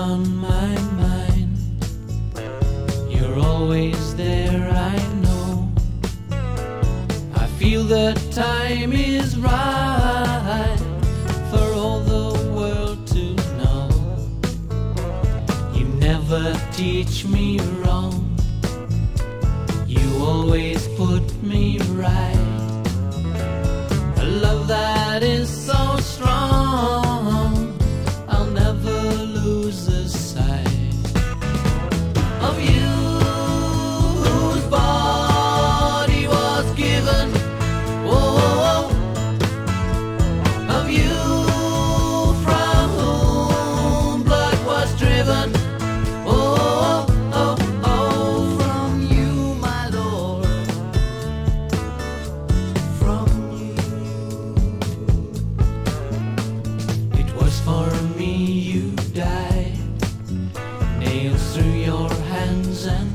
on my mind. You're always there, I know. I feel the time is right for all the world to know. You never teach me wrong, you always put me right. A love that is so strong, I'll never lose the sight of you, whose body was given, oh, of you, from whom blood was driven, oh, oh, oh, from you, my Lord, from you. It was for me you died, nails through your hands and